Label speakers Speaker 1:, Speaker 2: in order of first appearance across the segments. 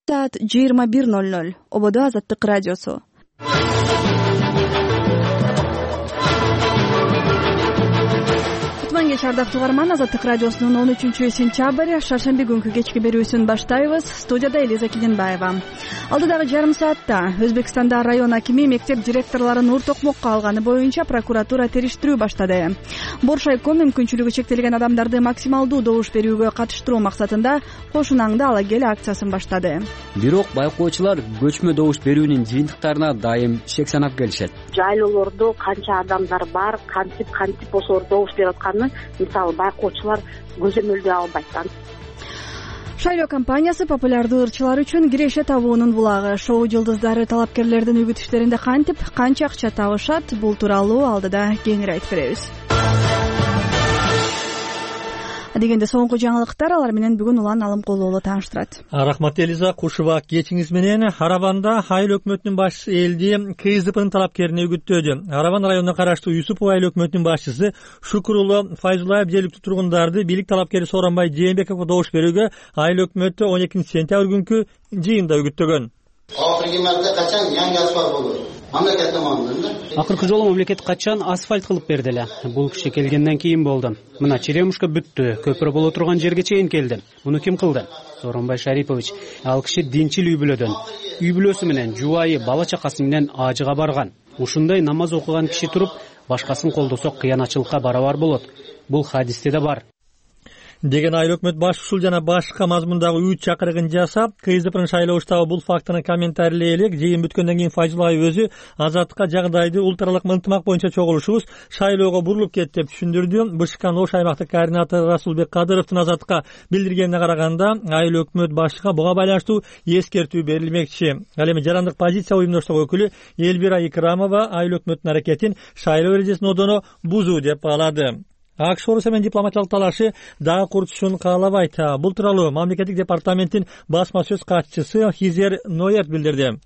Speaker 1: Saat 21:00. Ободо Азаттык радиосу. Кутман кеч ардактуу угарман, Азаттык радиосунун 13-сентябрь шаршемби күнкү кечки берүүсүн баштайбыз. Студияда Элиза Килинбаева. Алдыдагы жарым саатта Өзбекстанда район акими мектеп директорлорун ур токмокко алганы боюнча прокуратура териштирүү баштады. Боршайком мүмкүнчүлүгү чектелген адамдарды максималдуу добуш берүүгө катыштыруу максатында кошунаңды ала кел акциясын баштады.
Speaker 2: Бирок байкоочулар көчмө добуш берүүнүн жыйынтыктарына дайым шек санап келишет.
Speaker 3: Жайлоолордо канча адамдар бар, кантип болсо добуш берип атканын мисалы байкоочулар көзөмөлдөй албайт.
Speaker 1: Шайлоо компаниясы популярдуу ырчылар үчүн киреше табуунун булагы. Шоу жылдыздары талапкерлердин үгүтүштөрүндө кантип, канча акча табышат, бул тууралуу алдыда кеңири айтып беребиз. Дегенде соңку жаңылыктар, алар менен бүгүн Улан Алымкулуулу тааныштырат.
Speaker 4: Рахмат Элиза, кушуба кечиңиз менен. Арабанда айыл өкмөтүнүн башчысы элди КСДПнын талапкерине үгүттөдү. Арабан районуна караштуу Юсупов айыл өкмөтүнүн башчысы Шукурулу Файзулаев жергиликтүү тургундарды бийлик талапкери Сооронбай Жээнбековго добуш берүүгө айыл өкмөтү 12-сентябрь күнкү жыйында үгүттөгөн.
Speaker 5: Акыркы марта качан жаңы асфальт болот? Мамлекет tomonidan.
Speaker 6: Акыркы жолу мамлекет качан асфальт кылып берди эле. Бул киши келгенден кийин болду. Мына черемушка бүттү, көпүрө боло турган жерге чейин келди. Муну ким кылды? Сооронбай Шарипович. Ал киши динчил үй бүлөдөн. Үй бүлөсү менен, жубайы, бала чакасы менен ажыга барган. Ушундай намаз окуган киши туруп, башкасын колдосо кыянатчылыкка барабар болот. Бул хадисте да бар.
Speaker 4: Деген айыл өкмөт баш ушул жана башка мазмундагы 3 чакырыгын жасап, КСДПнын шайлоо штабы бул фактыны комментарийлей элек. Жыйын бүткөндөн кийин Файзулаев өзү Азаттыкка жагдайды ултралык ынтымак боюнча чогулушубуз шайлоого бурулуп кетти деп түшүндүрдү. БШКнын Ош аймактык координатору Расулбек Кадыровдун Азаттыкка билдиргенине караганда, айыл өкмөт башчыга буга байланыштуу эскертүү берилмекчи. Ал эми жарандык позиция уюмдоштук өкүлү Элбира Икрамова айыл өкмөттүн аракетин шайлоо эрежесин одоно бузуу деп баалады. АКШ Орусия менен дипломатиялык талашы дагы курчушун каалабайт. Бул тууралуу мамлекеттик департаменттин басма сөз катчысы Хизер Ноерт билдирди.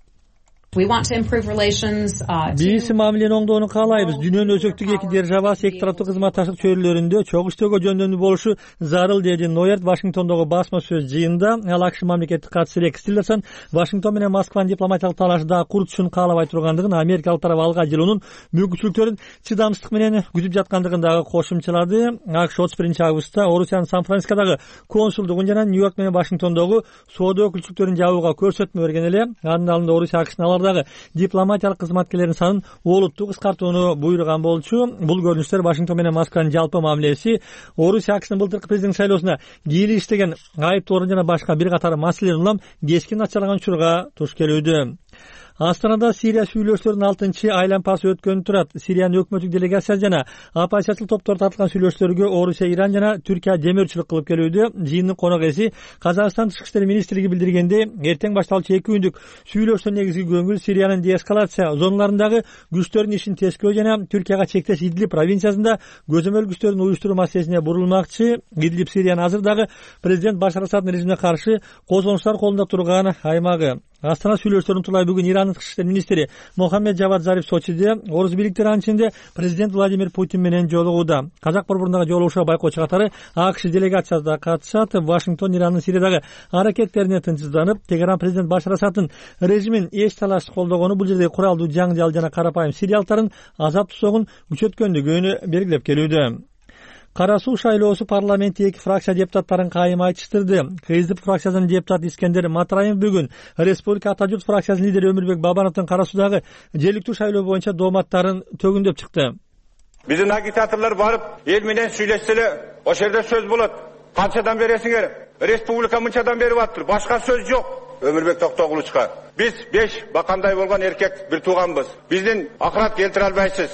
Speaker 4: Биз мамилени оңдоону каалайбыз. Дүйнөнүн өзөктүк эки держава эки тараптуу кызматташтык чөйрөлөрүндө чогуу иштөөгө жөндөмдүү болушу зарыл, деди Ноерт Вашингтондогу басма сөз жыйында. Ал АКШ мамлекеттик катчысы Рекс Тиллерсон Вашингтон менен Москванын дипломатиялык талашы дагы курчушун каалабай тургандыгын, америкалык тарап алга жылуунун мүмкүнчүлүктөрүн чыдамсыздык менен күтүп жаткандыгын дагы кошумчалады. АКШ 31-августта Орусиянын Сан-Францискодогу консулдугун жана Нью-Йорк менен Вашингтондогу соода өкүлчүлүктөрүн жабууга көрсөтмө берген эле. Анын алдында Орусия АКШнын дипломатиялык кызматкерлердин санын олуттуу кыскартууну буйруган болчу. Бул көрүнүштөр Вашингтон менен Москванын жалпы мамилеси, Орусия АКШнын былтыркы президенттик шайлоосуна кийлиштеген айыптоорун жана башка бир катар маселелерин улам кескин начарлаган учурга туш келүүдө. Астанада Сирия сүйлөштөрүнүн 6-айлампасы өткөнү турат. Сириянын өкмөттүк делегация жана оппозициячыл топтор тартылган сүйлөштөргө Орусия, Иран жана Түркия демөөрчүлүк кылып келүүдө. Жыйындын конок эси Казакстан Тышкы иштер министрлиги билдиргенде, эртең башталчу 2 күндүк сүйлөштөрдүн негизги көңүл Сириянын деэскалация зоналарындагы күчтөрдүн ишин тескөө жана Түркияга чектеш Идлиб провинциясында көзөмөл күчтөрүн уюштуруу маселесине бурулмакчы. Идлиб Сириянын азырдагы президент Башар Асаддын режимине каршы козгонуштар колунда турган аймагы. Астана сүйлөштөрүн турулай бүгүн Иранын тышкы иштер министри Мохаммед Жавад Зариф Сочиде орус бийликтери анын ичинде президент Владимир Путин менен жолугууда. Казак борборундагы жолугушууга байкоочу катары АКШ делегациясы да катышат. Вашингтон Иранын Сириядагы аракеттерине тынчсызданып, Тегеран президент Башар Асаддын режимин эч талашсыз колдогону бул жердеги куралдуу жаңжал жана карапайым сириялыктардын азап тусогун күчөткөндүгүн белгилеп келүүдө. Кара Суу шайлоосу парламентте эки фракция депутаттарын кайым айтыштырды. КСДП фракциясынын депутаты Искендер Матраев бүгүн Республика Ата журт фракциясынын лидери Өмүрбек Бабановдун Кара Суудагы жергиликтүү шайлоо боюнча дооматтарын төгүндөп чыкты.
Speaker 7: Биздин агитаторлор барып, эл менен сүйлөшсө эле, ошол жерде сөз болот. Канчадан бересиңер? Республика мынчадан берип атыр. Башка сөз жок. Өмүрбек Токтогулучка. Биз 5 бакандай болгон эркек бир тууганбыз. Биздин акырат келтире албайсыз.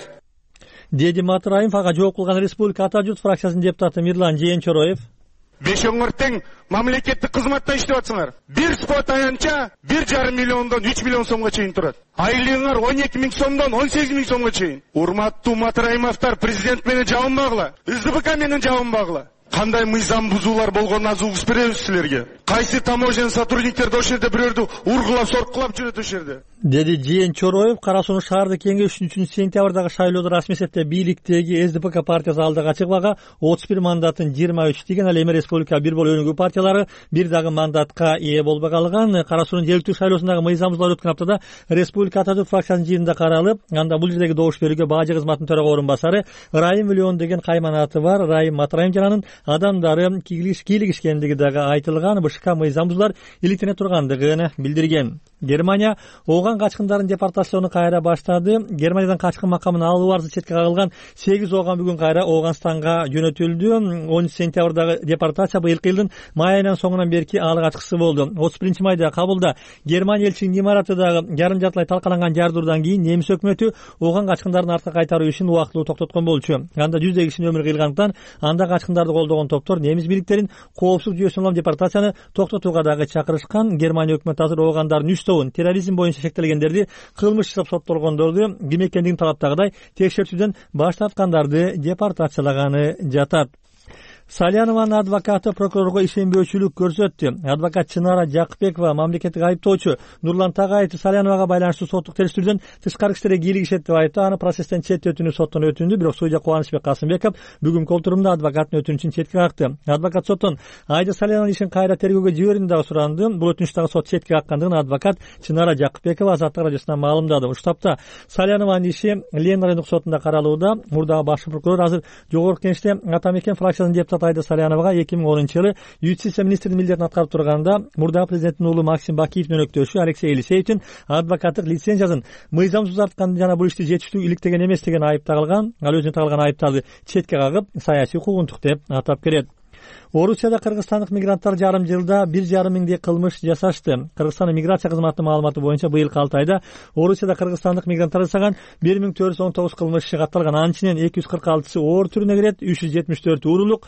Speaker 4: Деди Матраев ага жооп кылган Республика Ата журт фракциясынын депутаты Мирлан Жээнчороев.
Speaker 8: Бешөңөр тең мамлекеттик кызматта иштеп атсыңар. Бир спот аянча 1,5 миллиондон 3 миллион сомго чейин турат. Айлыгыңар 12 миң сомдон 18 миң сомго чейин. Урматтуу Матраимовдор, президент менен жабынбагыла, СДПК менен жабынбагыла. Кандай мыйзам бузуулар болгонун аз угуп беребиз силерге. Кайсы таможен сотрудниктерди ошол жерде бирөөрдү ургулап, соркулап жүрөт ошол жерде.
Speaker 4: деди Жээн Чороев. Кара Суу шаардык кеңеш 3-сентябрдагы шайлоодо расмий эсепте бийликтеги СДПК партиясы алдыга чыгбага 31 мандатын 23 деген, ал эми республика бир болуу өнүгүү партиялары бир дагы мандатка ээ болбой калган. Кара Суунун жергиликтүү шайлоосундагы мыйзамсыздыктар өткөн аптада республика Ататүрк фракциясынын жыйынында каралып, анда бул жердеги добуш берүүгө бажы кызматынын төрага орун басары Райым Миллион деген кайманаты бар Райым Матраим жананын адамдары кийлигишкендиги дагы айтылган. БШК мыйзамсыздыктар иликтене тургандыгын билдирген. Германия ооган качкындардын депортацияны кайра баштады. Германиядан качкын макамын алуу арзы четке кагылган 8 ооган бүгүн кайра Ооганстанга жөнөтүлдү. 10 сентябрдагы депортация быйылкы жылдын май айынын соңунан берки алгачкысы болду. 31 майда Кабулда Германия элчилигинин имаратындагы жарым жартылай талкаланган жардыруудан кийин немис өкмөтү ооган качкындардын артка кайтаруу ишин убактылуу токтоткон болчу. Анда жүздөгөн кишинин өмүрү кыйылгандыктан анда качкындарды колдогон топтор немис бийликтерин коопсуз жүйөсүнө улам депортацияны токтотууга дагы чакырышкан. Германия өкмөтү азыр оогандардын 3 тобун терроризм боюнча шектелгендерди кылмыш жасап соттолгондорду ким экендигин талаптагыдай текшертүүдөн баш тарткандарды депортациялаганы жатат. Салянованын адвокаты прокурорго ишенбөөчүлүк көрсөттү. Адвокат Чынара Жакыпбекова мамлекеттик айыптоочу Нурлан Тагаевди Саляновага байланыштуу соттук териштирүүдөн тышкары иштерге кийлигишет деп айтып, аны процесстен чететүүнү соттон өтүндү. Бирок судья Кубанычбек Касымбеков бүгүнкү отурумда адвокаттын өтүнүчүн четке какты. Адвокат соттон Айда Салянованын ишин кайра тергөөгө жиберүүнү дагы суранды. Бул өтүнүч сот четке каккандыгын адвокат Чынара Жакыпбекова Азаттык радиосуна маалымдады. Ушул тапта Салянованын иши Ленин райондук сотунда каралууда. Мурдагы башкы прокурор азыр жогорку кеңеште Атамекен фракциясынын Айда Саляновага 2010-жылы юстиция министринин милдетин аткарып турганда мурдагы президенттин уулу Максим Бакиевдин өнөктөшү Алексей Елисеевдин адвокаттык лицензиясын мыйзамсыз узарткан жана бул ишти жетиштүү иликтеген эмес деген айып тагылган. Ал өзүнө тагылган айыптарды четке кагып, саясий куугунтук деп атап келет. Орусияда кыргызстандык мигранттар жарым жылда 1,5 миңдей кылмыш жасашты. Кыргызстандын миграция кызматынын маалыматы боюнча быйылкы 6 айда Орусияда кыргызстандык мигранттар жасаган 1419 кылмыш катталган. Анын ичинен 246сы оор түрүнө кирет, 374 уурулук,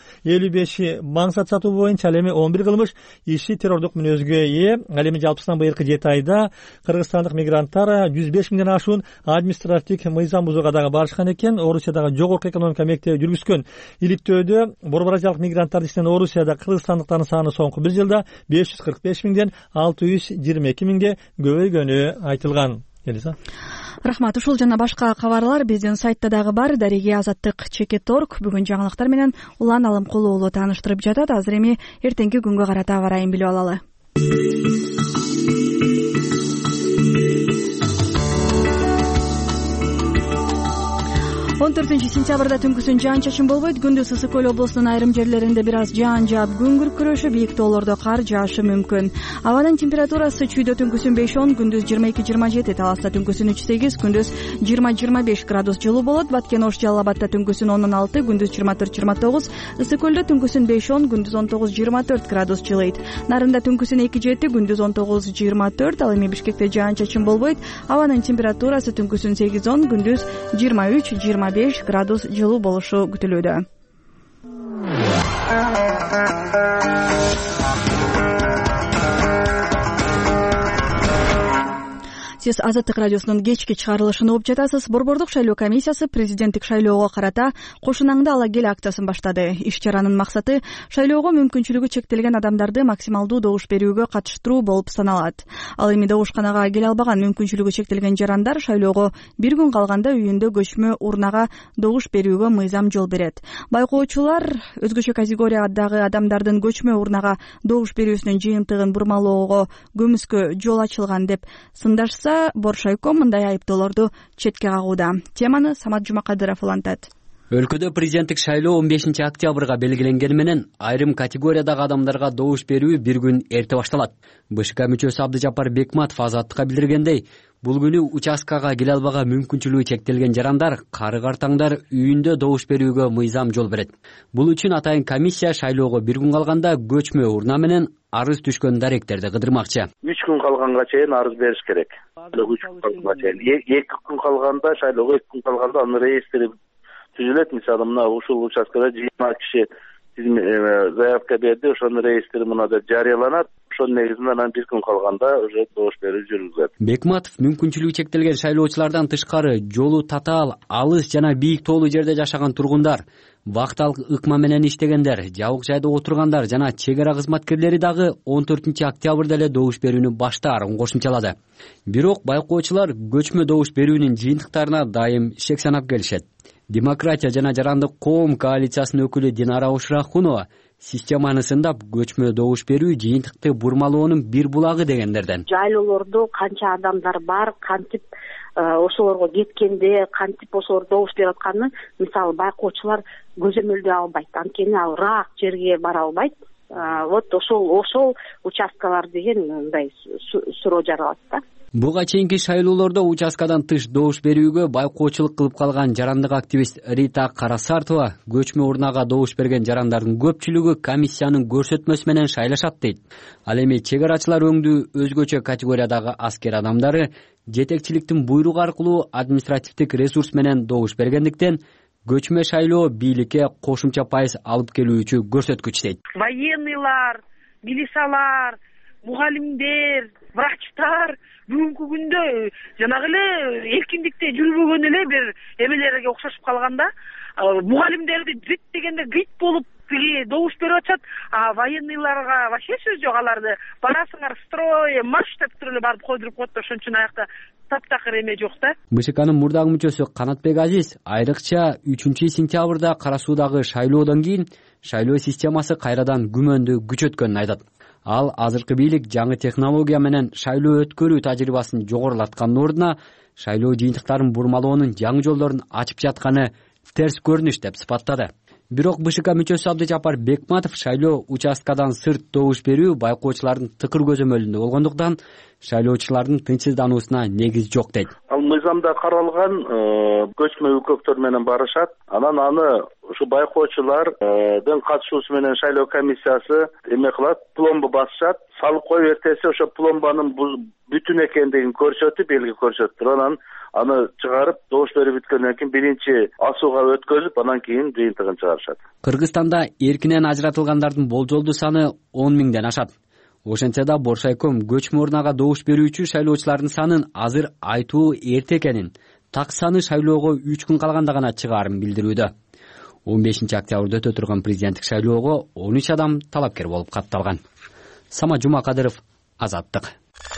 Speaker 4: 55 маңсат сатуу боюнча, ал эми 11 кылмыш иши террордук мүнөзгө ээ. Ал эми жалпысынан быйылкы 7 айда кыргызстандык мигранттар 105 миңден ашуун административдик мыйзам бузууга дагы барышкан экен. Орусиядагы жогорку экономика мектеби жүргүзгөн иликтөөдө борборазиялык мигранттар ичинен Орусияда кыргызстандыктардын саны соңку бир жылда 545 миңден 622 миңге көбөйгөнү айтылган.
Speaker 1: Рахмат. Ушул жана башка кабарлар биздин сайтта дагы бар. Дареги Азаттык /Орг бүгүн жаңылыктар менен улан алымкулуу тааныштырып жатат. Азыр эми эртеңки күнгө карата аба ырайын билип алалы. 14-сентябрда түнкүсүн жаан-чачын болбойт. Күндүз Ысык Көл облусунун айрым жерлеринде бир аз жаан жаап, күн күркүрөшүп, бийик тоолордо кар жаашы мүмкүн. Абанын температурасы чүйдө түнкүсүн 5-10, күндүз 22-27, Таласта түнкүсүн 3-8, күндүз 20-25 градус жылуу болот. Баткен Ош Жалал Абадта түнкүсүн 10-6, күндүз 24-29, Ысык Көлдө түнкүсүн 5-10, күндүз 19-24 градус жылыйт. Нарында түнкүсүн 2-7, күндүз 19-24, ал эми Бишкекте жаан-чачын болбойт. Абанын температурасы түнкүсүн 8-10, күндүз 23-25 градус жылуу болушу күтүлүүдө. Сиз Азаттык радиосунун кечки чыгарылышын угуп жатасыз. Борбордук шайлоо комиссиясы президенттик шайлоого карата кошунаңды ала кел акциясын баштады. Иш-чаранын максаты шайлоого мүмкүнчүлүгү чектелген адамдарды максималдуу добуш берүүгө катыштыруу болуп саналат. Ал эми добушканага келе албаган мүмкүнчүлүгү чектелген жарандар шайлоого бир күн калганда үйүндө көчмө урнага добуш берүүгө мыйзам жол берет. Байкоочулар өзгөчө категориядагы адамдардын көчмө урнага добуш берүүсүнүн жыйынтыгын бурмалоого көмүскө жол ачылган деп сындашса, Боршайко мындай айыптоолорду четке кагууда. Теманы Самат Жумакадыров улантат.
Speaker 2: Өлкөдө президенттик шайлоо 15 октябрга белгиленгени менен айрым категориядагы адамдарга добуш берүү бир күн эрте башталат. БШК мүчөсү Абдыжапар Бекматов Азаттыкка билдиргендей, бул күнү участкага келе албаган мүмкүнчүлүгү чектелген жарандар, кары-картаңдар үйүндө добуш берүүгө мыйзам жол берет. Бул үчүн атайын комиссия шайлоого бир күн калганда көчмө урна менен арыз түшкөн даректерди кыдырмакчы.
Speaker 9: 3 күн калганга чейин арыз бериш керек. 3 күн калганга чейин. 2 күн калганда шайлоого 2 күн калганда анын реестри түзүлөт. Мисалы, мына ушул участкада 20 киши заявка берди, ошонун реестри мынада жарыяланат. Ошонун негизинде анан бир күн калганда уже добуш берүү жүргүзүлөт.
Speaker 2: Бекматов мүмкүнчүлүгү чектелген шайлоочулардан тышкары жолу татаал, алыс жана бийик тоолуу жерде жашаган тургундар, вакталык ыкма менен иштегендер, жабык жайда отургандар жана чек ара кызматкерлери дагы 14-октябрда эле добуш берүүнү баштаарын кошумчалады. Бирок байкоочулар көчмө добуш берүүнүн жыйынтыктарына дайым шек санап келишет. Демократия жана жарандык коом коалициясынын өкүлү Динара Ушрахунова системаны сындап, көчмө добуш берүү жыйынтыкты бурмалоонун бир булагы дегендерден.
Speaker 3: Жайлоолордо канча адамдар бар, кантип ошолорго кеткенде, кантип ошолор добуш берип атканын мисалы байкоочулар көзөмөлдөй албайт. Анткени ал ыраак жерге бара албайт. Вот ошол участкалар деген мындай суроо жаралат да.
Speaker 2: Буга чейинки шайлоолордо участкадан тыш добуш берүүгө байкоочулук кылып калган жарандык активист Рита Карасартова көчмө урнага добуш берген жарандардын көпчүлүгү комиссиянын көрсөтмөсү менен шайлашат дейт. Ал эми чек арачылар өңдүү өзгөчө категориядагы аскер адамдары жетекчиликтин буйругу аркылуу административдик ресурс менен добуш бергендиктен көчмө шайлоо бийликке кошумча пайыз алып келүүчү көрсөткүч дейт.
Speaker 10: Военныйлар, милициялар, мугалимдер, врачтар бүгүнкү күндө жанагы эле эркиндикте жүрбөгөн эле бир эмелерге окшошуп калганда, мугалимдерди бүт дегенде гыйт болуп добуш берип атышат, а военныйларга вообще сөз жок. Аларды барасыңар строй, марш деп туруп эле барып койдуруп коет, ошон үчүн аякта таптакыр эме жок да.
Speaker 2: БШКнын мурдагы мүчөсү Канатбек Азиз айрыкча 3-сентябрда Кара Суудагы шайлоодон кийин шайлоо системасы кайрадан күмөндү күчөткөнүн айтат. Ал азыркы бийлик жаңы технология менен шайлоо өткөрүү тажрыйбасын жогорулаткандын ордуна шайлоо жыйынтыктарын бурмалоонун жаңы жолдорун ачып жатканы терс көрүнүш деп сыпаттады. Бирок БШК мүчөсү Абдыжапар Бекматов шайлоо участкадан сырт добуш берүү байкоочулардын тыкыр көзөмөлүндө болгондуктан шайлоочулардын тынчсыздануусуна негиз жок дейт.
Speaker 9: Ал мыйзамда каралган көчмө өлкөктөр менен барышат. Анан аны ушу байкоочулардын катышуусу менен шайлоо комиссиясы эме кылат, пломба басышат. Салып коюп эртеси ошо пломбанын бүтүн экендигин көрсөтүп, элге көрсөтүп, анан аны чыгарып, добуш берип бүткөндөн кийин биринчи асууга өткөзүп, анан кийин жыйынтыгын чыгарышат.
Speaker 2: Кыргызстанда эркинен ажыратылгандардын болжолдуу саны 10 миңден ашат. Ошентсе да Боршайком көчмө урнага добуш берүүчү шайлоочулардын санын азыр айтуу эрте экенин, так саны шайлоого 3 күн калганда гана чыгаарын билдирүүдө. 15-октябрда өтө турган президенттик шайлоого 13 адам талапкер болуп катталган. Сама Жумакадыров, Азаттык.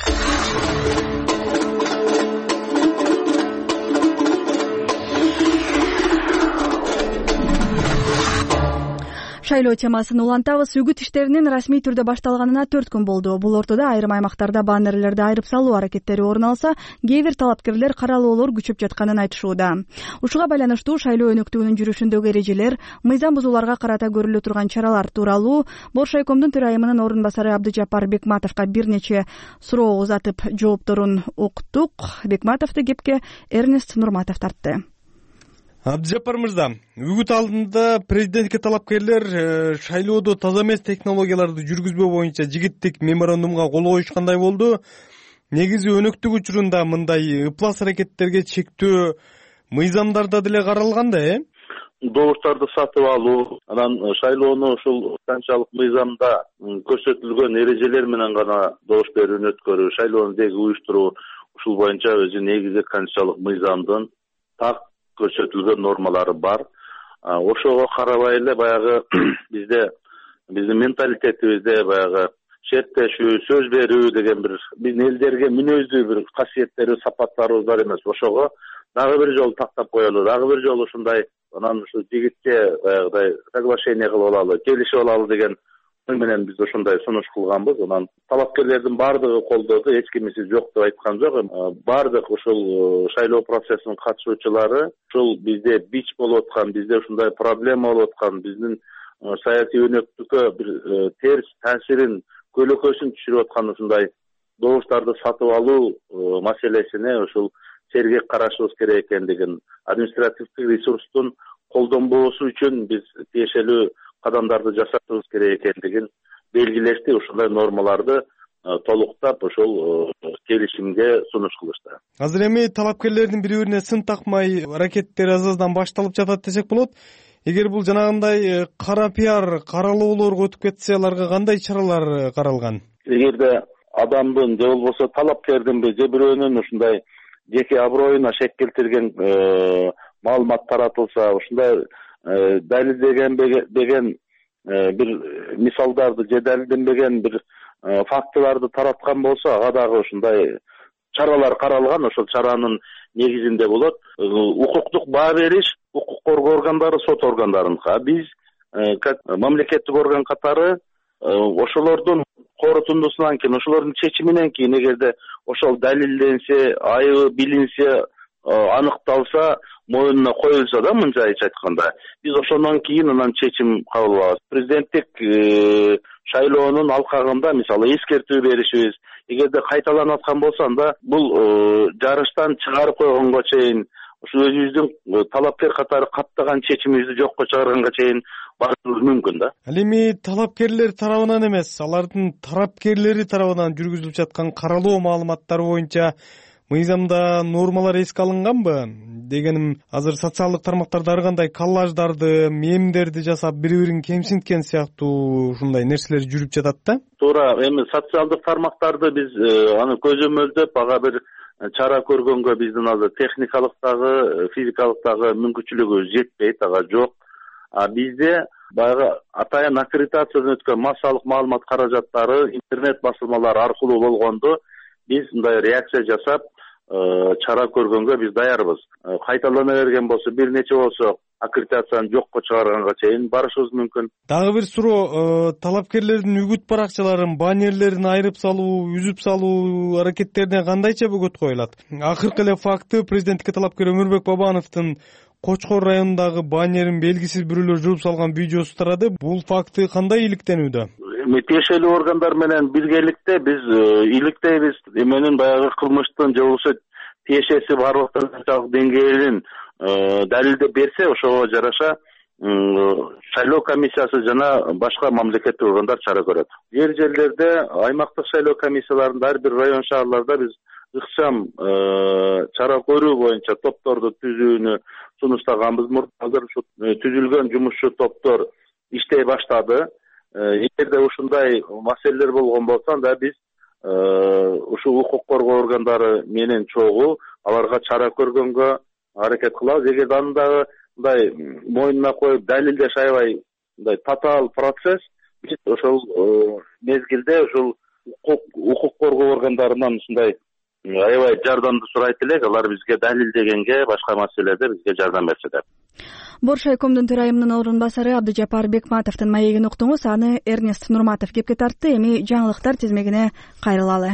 Speaker 1: Шайлоо темасын улантабыз. Үгүт иштеринин расмий түрдө башталганына 4 күн болду. Бул ортодо айрым аймактарда баннерлерди айырып салуу аракеттери орун алса, кээ бир талапкерлер каралоолор күчөп жатканын айтышууда. Ушуга байланыштуу шайлоо өнөктүгүнүн жүрүшүндөгү эрежелер, мыйзам бузууларга карата көрүлө турган чаралар тууралуу Боршайкомдун төрайымынын орун басары Абдыжапар Бекматовго бир нече суроо узатып жоопторун уктук. Бекматовду кепке Эрнест Нурматов тартты.
Speaker 11: Абдыжапар мырза, үгүт алдында президентке талапкерлер шайлоодо таза эмес технологияларды жүргүзбөө боюнча жигиттик меморандумга кол коюшкандай болду. Негизи өнөктүк учурунда мындай ыплас аракеттерге чектөө мыйзамдарда деле каралган да,
Speaker 9: Добуштарды сатып алуу, анан шайлоону ушул канчалык мыйзамда көрсөтүлгөн эрежелер менен гана добуш берүүнү өткөрүү, шайлоону деги уюштуруу, ушул боюнча өзү негизи канчалык мыйзамдын так көрсөтүлгөн нормалары бар. Ошого карабай эле баягы биздин менталитетибизде баягы шерттешүү, сөз берүү деген биздин элдерге мүнөздүү бир касиеттери, сапаттарыбыз бар эмес. Ошого дагы бир жолу тактап коелу, дагы бир жолу ушундай анан ушу жигитке баягыдай соглашение кылып алалы, келишип алалы деген менен биз ушундай сунуш кылганбыз. Анан талапкерлердин баардыгы колдоду, эч кимиси жок деп айткан жок. Баардык ушул шайлоо процессинин катышуучулары ушул бизде бич болуп аткан, бизде ушундай проблема болуп аткан, биздин саясий өнөктүккө бир терс таасирин, көлөкөсүн түшүрүп аткан ушундай добуштарды сатып алуу маселесине ушул сергек карашыбыз керек экендигин, административдик ресурстун колдонбоосу үчүн биз тиешелүү кадамдарды жасашыбыз керек экендигин белгилешти. Ушундай нормаларды толуктап ошол келишимге сунуш кылышты.
Speaker 11: Азыр эми талапкерлердин бири-бирине сын такмай аракеттери аз-аздан башталып жатат десек болот. эгер бул жанагындай кара пиар каралоолорго өтүп кетсе, аларга кандай чаралар каралган?
Speaker 9: Эгерде адамдын же болбосо талапкердинби же бирөөнүн ушундай жеке аброюна шек келтирген маалымат таратылса, ушундай далилдеген бир мисалдарды же далилденбеген бир фактыларды тараткан болсо, ага дагы ушундай чаралар каралган. Ошол чаранын негизинде болот укуктук баа бериш укук коргоо органдары, сот органдарыныкы. Биз мамлекеттик орган катары ошолордун корутундусунан кийин, ошолордун чечиминен кийин, эгерде ошол далилденсе, айыбы билинсе, аныкталса, моюнуна коюлса да, мынчайча айтканда, биз ошондон кийин анан чечим кабыл алабыз. Президенттик шайлоонун алкагында мисалы эскертүү беришибиз. Эгерде кайталанып аткан болсо, анда бул жарыштан чыгарып койгонго чейин, ушул өзүбүздүн талапкер катары каттаган чечимибизди жокко чыгарганга чейин барышыбыз мүмкүн да.
Speaker 11: Ал эми талапкерлер тарабынан эмес, алардын тарапкерлери тарабынан жүргүзүлүп жаткан каралоо маалыматтары боюнча мыйзамда нормалар эске алынганбы? Дегеним, азыр социалдык тармактарда ар кандай коллаждарды, мемдерди жасап, бири-бирин кемсинткен сыяктуу ушундай нерселер жүрүп жатат да?
Speaker 9: Туура, эми социалдык тармактарды биз аны көзөмөлдөп, ага бир чара көргөнгө биздин азыр техникалык дагы, физикалык дагы мүмкүнчүлүгүбүз жетпейт, ага жок. Бизде баягы атайын аккредитациядан өткөн массалык маалымат каражаттары интернет басылмалары аркылуу болгондо биз мындай реакция жасап, чара көргөнгө биз даярбыз. Кайталана берген болсо, бир нече болсо аккредитацияны жокко чыгарганга чейин барышыбыз мүмкүн.
Speaker 11: Дагы бир суроо, талапкерлердин үгүт баракчаларын, баннерлерин айрып салуу, үзүп салуу аракеттерине кандайча бөгөт коюлат? Акыркы эле факты президенттикке талапкер Өмүрбек Бабановдун Кочкор районундагы баннерин белгисиз бирөөлөр жууп салган видеосу тарады. Бул факты кандай иликтенүүдө?
Speaker 9: Тиешелүү органдар менен биргеликте биз иликтейбиз. Эменин баягы кылмыштын же болбосо тиешеси барлык деңгээлин далилдеп берсе, ошого жараша шайлоо комиссиясы жана башка мамлекеттик органдар чара көрөт. Жерлерде аймактык шайлоо комиссияларында ар бир район шаарларда биз ыкчам чара көрүү боюнча топторду түзүүнү сунуштаганбыз. Азыр түзүлгөн жумушчу топтор иштей баштады. Эгерде ушундай маселелер болгон болсо, анда биз ушул укук коргоо органдары менен чогуу аларга чара көргөнгө аракет кылабыз. Эгерде андагы мындай мойнуна коюп далилдеш аябай мындай татаал процесс, биз ошол мезгилде ушул укук коргоо органдарынан ушундай аябай жардамды сурайт элек, алар бизге далилдегенге, башка маселелерде бизге жардам берсе деп.
Speaker 1: Бош райкомдун төрайымынын орун басары Абдыжапар Бекматовдун маегин уктуңуз. Аны Эрнест Нурматов кепке тартты. Эми жаңылыктар тизмегине кайрылалы.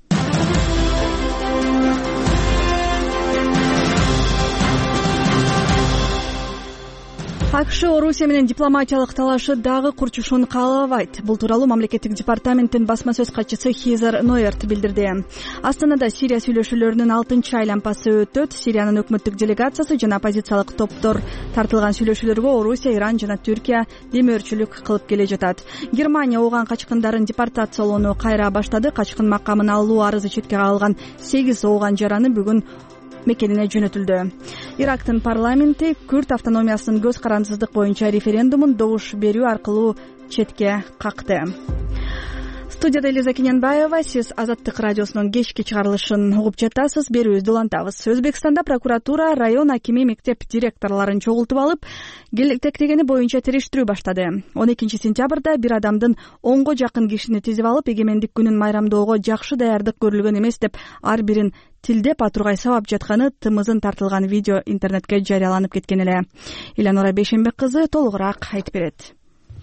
Speaker 1: АКШ Орусия менен дипломатиялык талашы дагы курчушун каалабайт. Бул тууралуу мамлекеттик департаменттин басма сөз катчысы Хизер Нойерт билдирди. Астанада Сирия сүйлөшүүлөрүнүн 6-чы айланпасы өтөт. Сириянын өкмөттүк делегациясы жана оппозициялык топтор тартылган сүйлөшүүлөргө Орусия, Иран жана Түркия демөөрчүлүк кылып келе жатат. Германия ооган качкындарын депортациялоону кайра баштады. Качкын макамын алуу арызы четке кагылган 8 ооган жараны бүгүн мекенине жөнөтүлдү. Ирактын парламенти Күрд автономиясынын көз карандысыздык боюнча референдумун добуш берүү аркылуу четке какты. Студияда Элиза Кененбаева, сиз Азаттык радиосунун кечки чыгарылышын угуп жатасыз. Берүүбүздү улантабыз. Өзбекстанда прокуратура район акими мектеп директорлорун чогултуп алып, келтектегени боюнча териштирүү баштады. 12 сентябрда бир адамдын 10го жакын кишини тизип алып, эгемендик күнүн майрамдоого жакшы даярдык көрүлгөн эмес деп ар бирин тилдеп атургай сабап жатканы тымызын тартылган видео интернетке жарыяланып кеткен эле. Иланора Бейшенбек кызы толугураак айтып берет.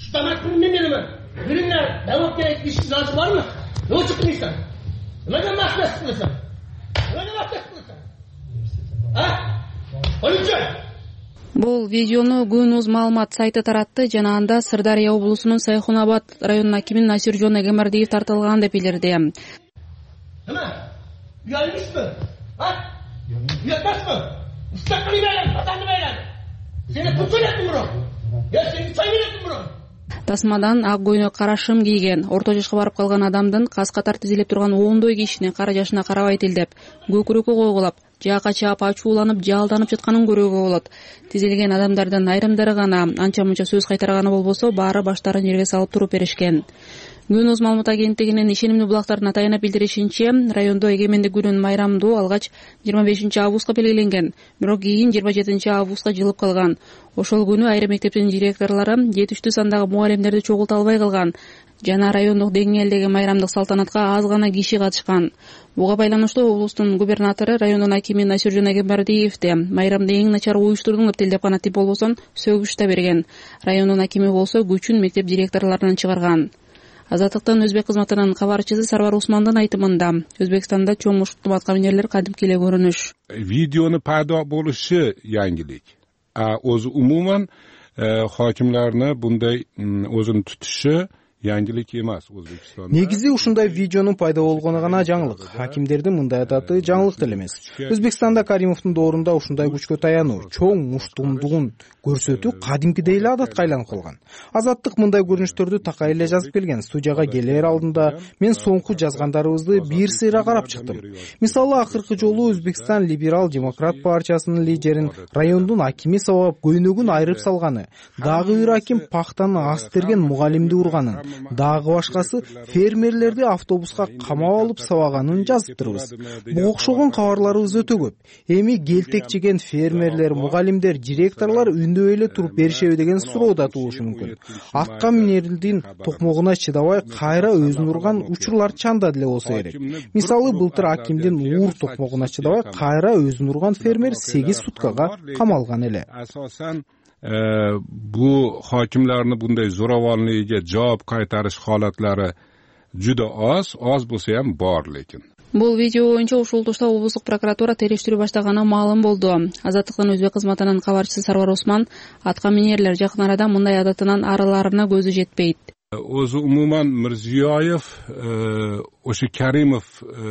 Speaker 12: Бул видеону Күн.уз маалымат сайты таратты жана анда Сырдария облусунун Сайхунабад районунун акими Насиржон Эгемердиев тартылган деп билдирди.
Speaker 13: Uyanmışsın. Ha? Uyatmazsın. Müstakil ilerler, vatanını ilerler. Seni kurtul ettim bunu. Ya seni sayın ettim bunu.
Speaker 12: Тасмадан ак көйнөк карашым кийген, орто жашка барып калган адамдын каз катар тизилеп турган 10 кишинин кара жашына карабай тилдеп, көкүрөккө койгулап, жаакка чаап ачууланып жалданып жатканын көрүүгө болот. Тизилген адамдардын айрымдары гана анча мынча сөз кайтарганы болбосо, баары баштарын жерге салып туруп беришкен. Күн Оз маалымат агенттигинин ишенимдүү булактарына таянып билдиришинче, райондо эгемендик күнүн майрамдуу алгач 25-августка белгиленген, бирок кийин 27-августка жылып калган. Ошол күнү айрым мектептин директорлору жетиштүү сандагы мугалимдерди чогулта албай калган жана райондук деңгээлдеги майрамдык салтанатка аз гана киши катышкан. Буга байланыштуу облустун губернатору, райондун акими Насиржон Эгембердиевди майрамды эң начар уюштурдуң деп тилдеп гана тип болбосун сөгүш да берген. Райондун акими болсо күчүн мектеп директорлорунан чыгарган. Азаттыктын өзбек кызматынын кабарчысы Сарвар Усмандын айтымында, Өзбекстанда чоң мушуктуу маткаминерлер кадимки эле көрүнүш.
Speaker 14: Видеону пайда болушу яңгилик. O'zi umuman hokimlarni bunday o'zini tutishi yangilik emas O'zbekistonda.
Speaker 15: Негизи ушундай видеонун пайда болгону гана жаңылык. Хакимдердин мындай адаты жаңылык деле эмес. Өзбекстанда Каримовдун доорунда ушундай күчкө таянуу, чоң муштумдугун көрсөтүү кадимкидей эле адатка айланып калган. Азаттык мындай көрүнүштөрдү такай эле жазып келген. Студияга келер алдында мен соңку жазгандарыбызды бир сыйра карап чыктым. Мисалы, акыркы жолу Өзбекстан либерал-демократ партиясынын лидерин райондун акими сабап көйнөгүн айрып салганы, дагы бир аким пахтаны ас терген мугалимди урганын, дагы башкасы фермерлерди автобуска камап алып сабаганын жазыптырбыз. Буга окшогон кабарларыбыз өтө көп. Эми келтек жеген фермерлер, мугалимдер, директорлор үндөй эле туруп беришеби деген суроо да туулушу мүмкүн. Атка минерилдин токмогуна чыдабай кайра өзүн урган учурлар чанда деле болсо керек. Мисалы, былтыр акимдин уур токмогуна чыдабай кайра өзүн урган фермер 8 суткага камалган эле.
Speaker 14: Bu hokimlarni bunday zo'ravonligiga javob qaytarish holatlari juda oz bo'lsa ham bor lekin.
Speaker 12: Бул видео боюнча ушул тушта облустук прокуратура териштирүү баштаганы маалым болду. Азаттыктын өзбек кызматынын кабарчысы Сарвар Усман атка минерлер жакын арада мындай адатынан арыларына көзү жетпейт.
Speaker 14: O'zi umuman Mirziyoyev o'sha Karimov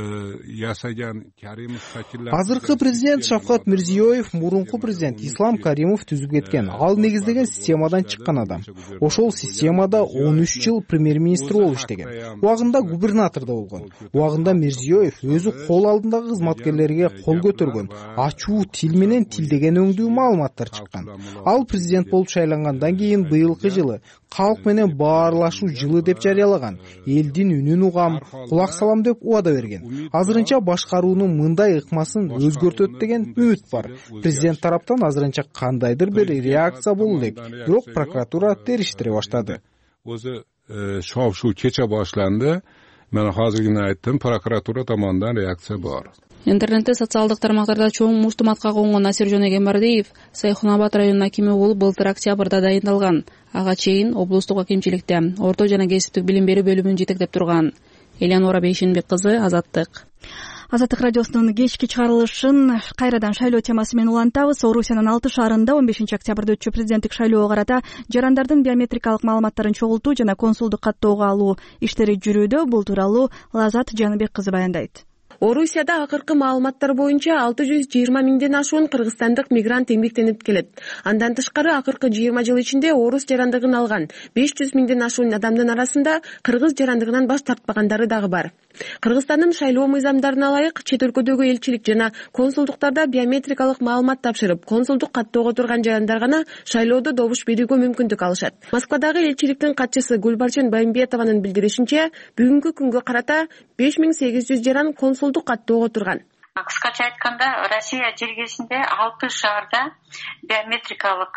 Speaker 14: yasagan Karimov shakillar.
Speaker 15: Азыркы президент Шавкат Мирзиёев мурунку президент Ислам Каримов түзүп кеткен. Ал негиздеген системадан чыккан адам. Ошол системада 13 жыл премьер-министр болуп иштеген. Убагында губернатор да болгон. Убагында Мирзиёев өзү кол алдындагы кызматкерлерге кол көтөргөн, ачуу тил менен тилдеген өңдүү маалыматтар чыккан. Ал президент болуп шайлангандан кийин быйылкы жылы калк менен баарлашуу жылы деп жарыялаган. Элдин үнүн угам, кулак салам деп убада берген. Азырынча башкаруунун мындай ыкмасын өзгөртөт деген үмүт бар. Президент тараптан азырынча кандайдыр бир реакция болуу элек. Бирок прокуратура териштире баштады.
Speaker 14: O'zi shov-shuv kecha boshlandi. Men hozirgina aytdim, prokuratura tomonidan reaksiya bor.
Speaker 12: Интернетте социалдык тармактарда чоң муштуматка конгон Насиржон Эгембердиев Сайхунабад районунун акими болуп былтыр октябрда дайындалган. Ага чейин облустук акимчиликте орто жана кесиптик билим берүү бөлүмүн жетектеп турган. Элянора Бейшенбек кызы, Азаттык.
Speaker 1: Азаттык радиосунун кечки чыгарылышын кайрадан шайлоо темасы менен улантабыз. Орусиянын 6 шаарында 15 октябрда өтчү президенттик шайлоого карата жарандардын биометрикалык маалыматтарын чогултуу жана консулдук каттоого алуу иштери жүрүүдө. Бул тууралуу Лазат Жаныбек кызы баяндайт.
Speaker 16: Орусияда акыркы маалыматтар боюнча 620 миңден ашуун кыргызстандык мигрант эмгектенип келет. Андан тышкары акыркы 20 жыл ичинде орус жарандыгын алган 500 миңден ашуун адамдын арасында кыргыз жарандыгынан баш тартпагандары дагы бар. Кыргызстандын шайлоо мыйзамдарына ылайык чет өлкөдөгү элчилик жана консулдуктарда биометрикалык маалымат тапшырып, консулдук каттоого турган жарандар гана шайлоодо добуш берүүгө мүмкүндүк алышат. Москвадагы элчиликтин катчысы Гүлбарчын Байымбетованын билдиришинче, бүгүнкү күнгө карата 5800 жаран консулдук каттоого турган.
Speaker 17: Кыскача айтканда, Россия жергесинде 6 шаарда биометрикалык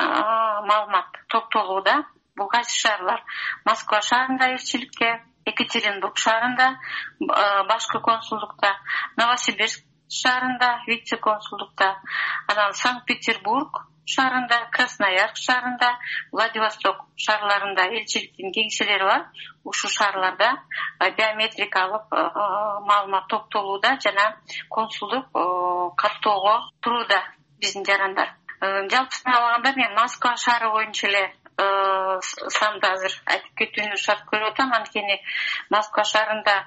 Speaker 17: маалымат топтолууда. Бул кайсы шаарлар? Москва шаарында элчиликте, Екатеринбург шаарында, башкы консулдукта, Новосибирск шаарында, вице-консулдукта, анан Санкт-Петербург шаарында, Красноярск шаарында, Владивосток шаарларында элчиликтин кеңселери бар. Ушул шаарларда биометрикалык маалымат топтолууда жана консулдук каттоого турууда биздин жарандар. Жалпысына алганда мен Москва шаары боюнча эле санды азыр айтып кетүүнү шарт көрүп атам. Анткени Москва шаарында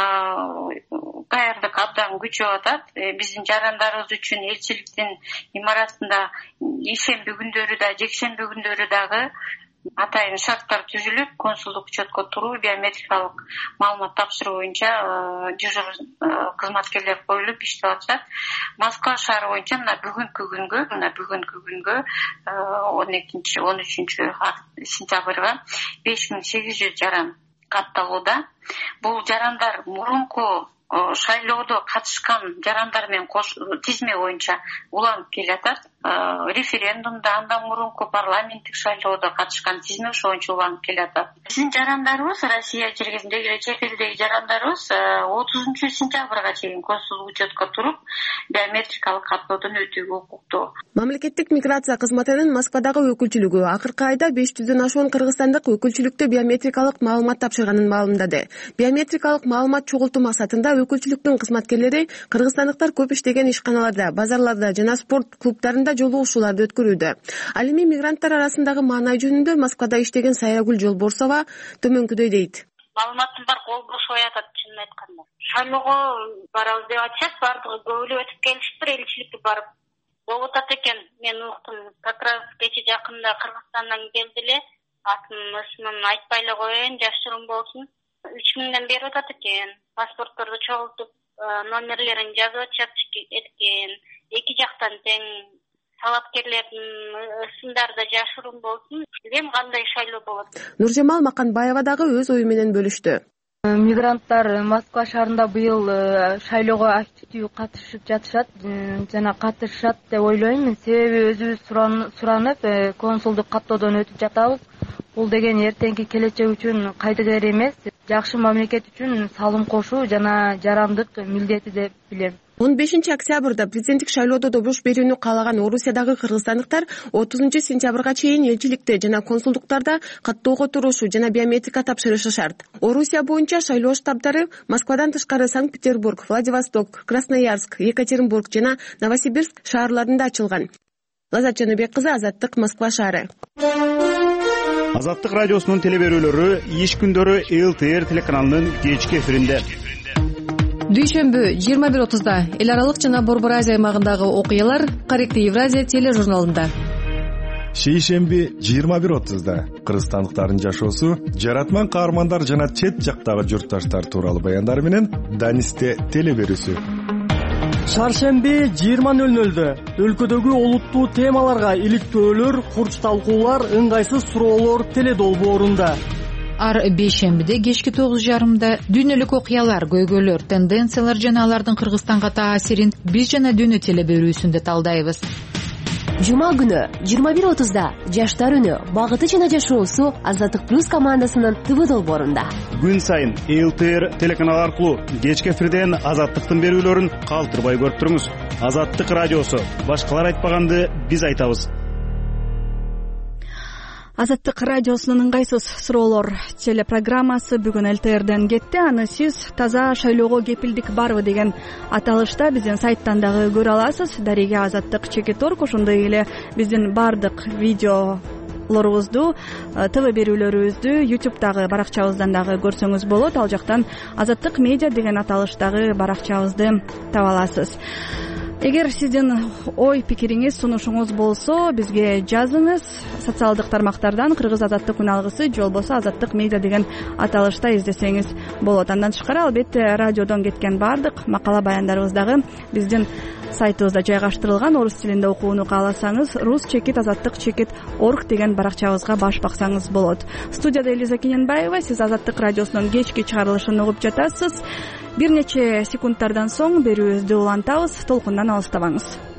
Speaker 17: даярдык абдан күчөп атат. Биздин жарандарыбыз үчүн элчиликтин имаратында ишемби күндөрү да, жекшемби күндөрү дагы атайын шарттар түзүлүп, консулдук учеткө туруу, биометрикалык маалымат тапшыруу боюнча дежур кызматкерлер коюлуп иштеп атышат. Москва шаары боюнча мына бүгүнкү күнгө 13 сентябрга 5800 жаран катталууда. Бул жарандар мурунку шайлоодо катышкан жарандар менен тизме боюнча уланып келатат. Референдумда, андан мурунку парламенттик шайлоодо катышкан тизме ошо боюнча уланып келатат. Биздин жарандарыбыз, Россия жергесиндеги эле чет элдеги жарандарыбыз 30 сентябрга чейин консулдук учеткө туруп, биометрикалык каттоодон өтүүгө укуктуу.
Speaker 16: Мамлекеттик миграция кызматынын Москвадагы өкүлчүлүгү акыркы айда 500дөн ашуун кыргызстандык өкүлчүлүктө биометрикалык маалымат тапшырганын маалымдады. Биометрикалык маалымат чогултуу максатында өкүлчүлүктүн кызматкерлери кыргызстандыктар көп иштеген ишканаларда, базарларда жана спорт клубдарында жолугушууларды өткөрүүдө. Ал эми мигранттар арасындагы маанай жөнүндө Москвада иштеген Сайрагүл Жолборсова төмөнкүдөй дейт.
Speaker 17: Маалыматтын бар кол бошой атат, чынын айтканда. Шайлоого барабыз деп айтышат, бардыгы көбүлүп өтүп келишиптир, элчиликке барып болуп атат экен. Мен уктум, как раз кече жакында Кыргызстандан келди эле, атын ысмын айтпай эле коеюн, жашырын болсун. 3000ден берип атат экен. Паспортторду чогултуп, номерлерин жазып атышат экен. Эки жактан тең талапкерлердин ысымдары да жашырын болсун. Билем кандай шайлоо болот.
Speaker 16: Нуржамал Маканбаева дагы өз ою менен бөлүштү.
Speaker 18: Мигранттар Москва шаарында быйыл шайлоого активдүү катышып жатышат жана катышат деп ойлойм. Себеби өзүбүз суранып, консулдук каттоодон өтүп жатабыз. Бул деген эртеңки келечек үчүн кайдыгер эмес, жакшы мамлекет үчүн салым кошуу жана жарандык милдети деп билем.
Speaker 16: 15 октябрда президенттик шайлоодо добуш берүүнү каалаган Орусиядагы кыргызстандыктар 30 сентябрга чейин элчиликте жана консулдуктарда каттоого турушу жана биометрика тапшырышы шарт. Орусия боюнча шайлоо штабдары Москвадан тышкары Санкт-Петербург, Владивосток, Красноярск, Екатеринбург жана Новосибирск шаарларында ачылган. Лазат Жаныбек кызы, Азаттык, Москва шаары.
Speaker 19: Азаттык радиосунун телеберүүлөрү иш күндөрү ЛТР телеканалынын кечки эфиринде.
Speaker 20: Дүйшөмбү 21:30да эл аралык жана Борбор Азия аймагындагы окуялар Корректив Евразия тележурналында.
Speaker 21: Шейшемби 21:30да кыргызстандыктардын жашоосу, жаратман каармандар жана чет жактагы журтташтар тууралуу баяндар менен Данисте телеберүүсү.
Speaker 4: Шаршемби 20:00да өлкөдөгү олуттуу темаларга иликтөөлөр, курч талкуулар, ыңгайсыз суроолор теледолбоорунда.
Speaker 22: Ар бейшембиде кечки 9:30да дүйнөлүк окуялар, көйгөйлөр, тенденциялар жана алардын Кыргызстанга таасирин биз жана дүйнө телеберүүсүндө талдайбыз.
Speaker 23: Жума күнү 21:30да Жаштар үнү, багыты жана жашоосу Азаттык плюс командасынын ТВ долбоорунда.
Speaker 19: Күн сайын ЛТР телеканалы аркылуу кечки эфирден Азаттыктын берүүлөрүн калтырбай көрүп туруңуз. Азаттык радиосу, башкалар айтпаганды биз айтабыз.
Speaker 1: Азаттык радиосунун ыңгайсыз суроолор телепрограммасы бүгүн ЛТРден кетти. Аны сиз таза шайлоого кепилдик барбы деген аталышта биздин сайттан дагы көрө аласыз. Дареге Азаттык /org, ошондой эле биздин бардык видеолорубузду, ТВ берүүлөрүбүздү YouTube'дагы баракчабыздан дагы көрсөңүз болот. Ал жактан Азаттык медиа деген аталыштагы баракчабызды таба аласыз. Эгер сиздин ой пикириңиз, сунушуңуз болсо, бизге жазыңыз. Социалдык тармактардан Кыргыз Азаттык күн алгысы же болбосо Азаттык медиа деген аталышта издесеңиз болот. Андан тышкары албетте радиодон кеткен бардык макала баяндарыбыз дагы биздин сайтыбызда жайгаштырылган. Орус тилинде окууну кааласаңыз, rus-azattik.org деген баракчабызга баш баксаңыз болот. Студияда Элиза Кененбаева, сиз Азаттык радиосунун кечки чыгарылышын угуп жатасыз. Бир нече секундтардан соң берүүбүздү улантабыз. Толкундан алыстабаңыз.